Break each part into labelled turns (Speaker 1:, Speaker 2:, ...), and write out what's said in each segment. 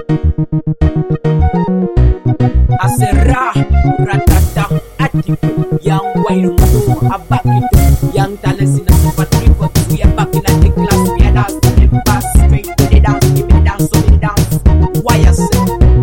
Speaker 1: I say ra, ratata, ati, young wine, I back it, young talents in a super trip, but we are back in the class, we are dancing the pass straight to the dance, give me dance, so me dance. Why I say?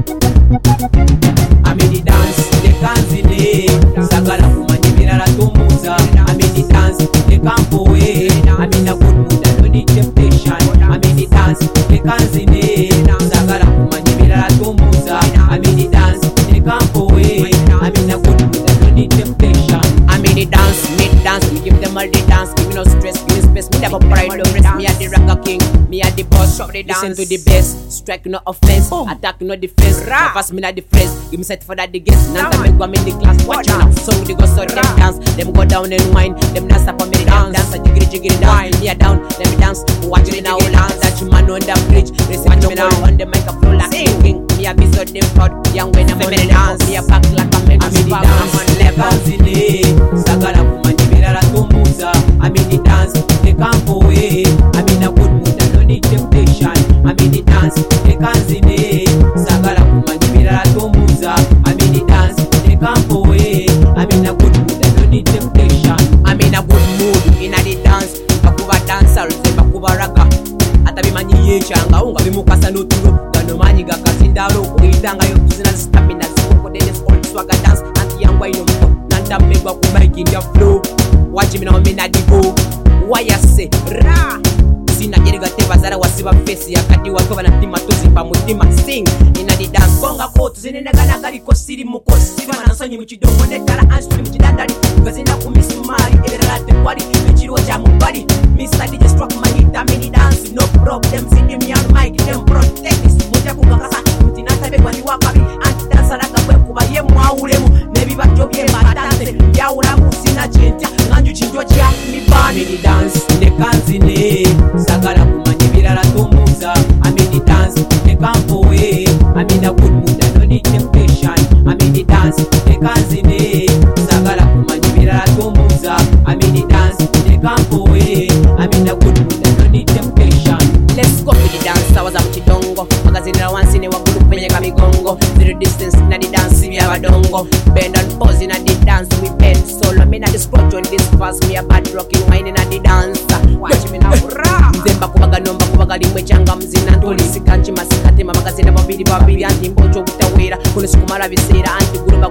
Speaker 1: I made the dance, the canzine, Sagala Kumani Mirala Tumuza, I made the dance, the campo way, I mean a good mood, I don't need temptation, I made the dance, the canzine, Sagala Kumani Mirala Tumuza, I made the dance, the campo way, I mean a good mood, I don't need temptation. I made the dance, me give them all the dance, give me no stress, give me space, me never pride, no rest, me a the ragga king, me a the boss, shop the dance, listen to the bass, strike no offense, attack no defense, pass me not the phrase, give me set for that the guest, now time me go in the class, watch now, so they go so them dance, them go down and whine, them dance up on me dance, a jiggy down, me a down, let me dance, watch it now, that you man on the bridge, listen to me now, on the microphone like king, me a be so them proud, young when I'm on the dance, me a back like a mega super, I'm on levels in it, Sagala Kumani Mirala Tumuza, I'm in the dance, the campo way, I'm in a good mood, I don't need temptation, I'm in the dance, the canzine, Sagala Kumani Mirala Tumuza, I'm in the dance, the campo way, I'm in a good mood, I don't need temptation, I'm in a good mood, in a the dance, bakuba dancer, bakuba raga, atabimanyi yechanga, unga bimukasa n'otulo, gano manyi gakazindalo, uyitanga yo tuzina stamina, zikoko dedes old swagger dance, anti yangwa ino nanta megwa ku mic in your flow, watch me now me na digo, why I say ra, sina jerega teba zara wasiba face yakati wakoba na tima tozipa mutima sing, ina the dance, bonga kotu zinenega nagali ko siri mukosi, siba na nsonyi mchidongo netara anstri mchidandari, gazina kumisumari, erate kwari, mechiro jamu body, Mr. DJ struck my hit, I'm in the dance, no problem, sing me on mic, them protect this, muja kukakasa, mtinata begwa ni wakabi, anti-dansa raka kwe kuba ye mwa ulemu, nebi bajo ye matante, ya ulamu sina jentia, nganju chinjo chia, mi bani. I'm in the dance, the canzine, Sagala Kumani Mirala Tumuza, I'm in the dance, the campo way, I'm in a good mood, I don't need temptation, I'm in the dance, the canzine, Sagala Kumani Mirala Tumuza, I'm in the dance, the campo way, I'm in a good mood, I don't need temptation. Let's go to the dance, I was up Chidongo, magazine once in a group, Penyaka Migongo, zero distance, na the dance, we have a dongo, bend and pose in a the dance, we bend solo, me na the scratch on this fast, me a bad rocking wine in a the dance, watch me now, ra! Zemba kubaga nomba kubaga limwe changa mzina, ntoli sikanchi masikate, magazine babili, anti mbocho utawera, kune sukumara visera, anti guluma,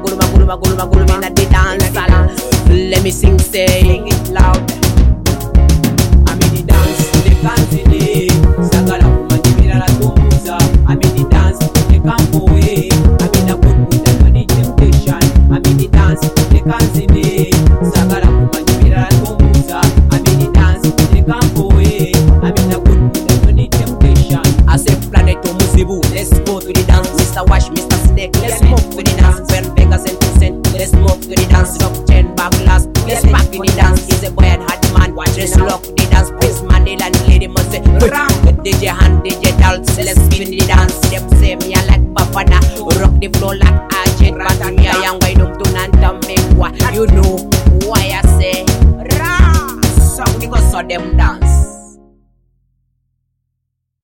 Speaker 1: in a the dance, let me sing it loud. I'm in the dance, the canzine, Sagala Kumani Mirala Tumuza, I'm in the dance, the campo way, I'm in a good mood, I don't need temptation, I'm in the dance, the canzine, Sagala Kumani Mirala Tumuza, I'm in the dance, the campo way, I'm in a good mood, I don't need temptation. I say Planet Omuzibu, let's go to the dance, Mr. Wash, Mr. Snake, let's move to the dance, when Vegas and Vincent, let's move to the dance, Rock Chain, Backlash, let's back in the dance, he's a boy and hot man, watch this rock the dance, Prince Mandela and Lady Mose, DJ hand, DJ Dalts, let's spin the dance, them say me I like Bafana, rock the floor like Argent, but me a young guy don't do nanta mekwa, you know why I say, ra, so we go saw them dance.